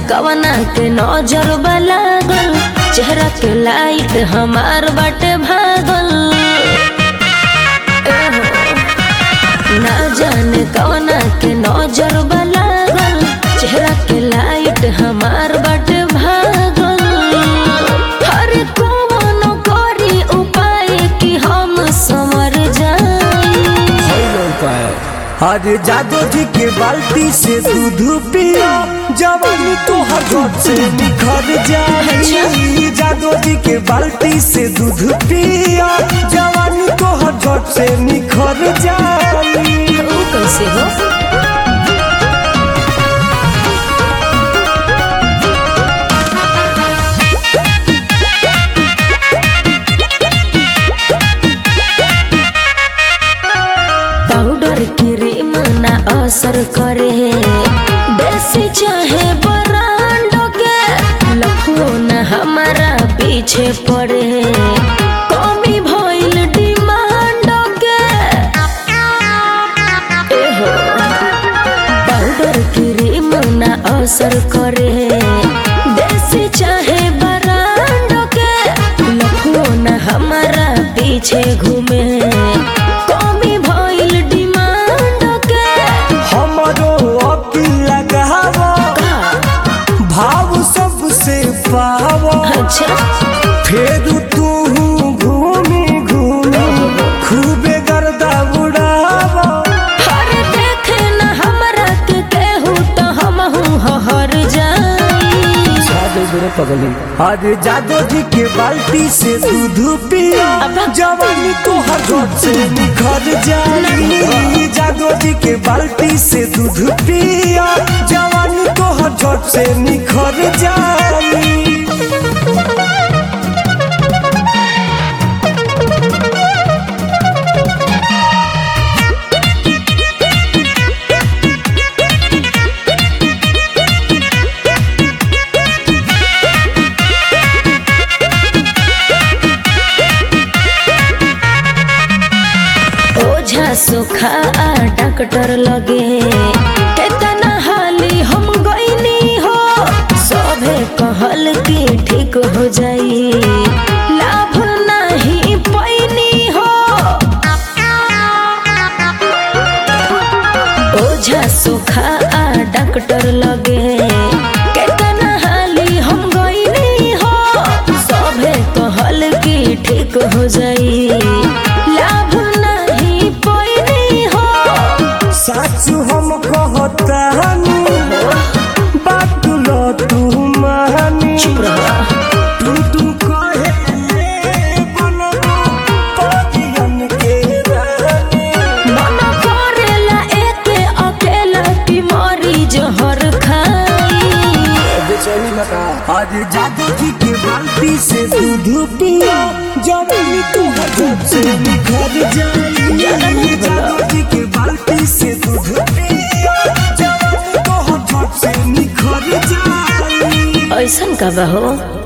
कवना के नजर लागल, चेहरा के लाइट हमार बाटे भागल। ना जाने कवना के नजर लागल, चेहरा के लाइट हमार बाटे भागल। हर कौनो करी उपाय कि हम संवर जाई। अरे जादू जी के बाल्टी से दूध पिया, जवानी तोहर झट से निखर जाई। जादू जी के बाल्टी से दूध पिया, जवानी तोहर झट से निखर जाई। वो कैसे हो? पाउडर क्रीम ना असर करे, देसी चाहे ब्रांड के, लखो न हमारा पीछे पड़े। कमी भइल डिमांड के। एहो पाउडर क्रीम ना असर करे, देसी चाहे ब्रांड के, लखो न हमारा पीछे घूमे। अच्छा फिर तू घूमी घूमी खूबे गर्दा उड़ावा। हर देखे न हमरा के केहू तो हमहू हर जाई। आज जादू जी के बाल्टी से दूध पिया, जवानी तोहर झट से निखर जाई। जादू जी के बाल्टी से दूध पिया, जवानी तोहर झट से निखर जाई। ओझा सुखा डॉक्टर लगे, कितना हाली हम गईनी हो। सभे कहल कि ठीक हो जाई, लाभ नहीं पैनी हो। ओझा सुखा डॉक्टर लगे, कितना हाली हम गईनी हो। सभे कहल कि ठीक हो जाई, लाभ नहीं पैनी हो। साचु हम कहतानी, बात लो तू मानी। चुप रह। तुम कहे बनबो पतियन के रानी। मन करेला एके अकेला की मरी जहर खाई। आज जादू जी के बाल्टी से दूध पिया, जवानी तोहर झट से निखर जाई। जादू जी के बाल्टी से दूध पिया, जवानी तोहर झट से निखर जाई। ऐसन का बा हो?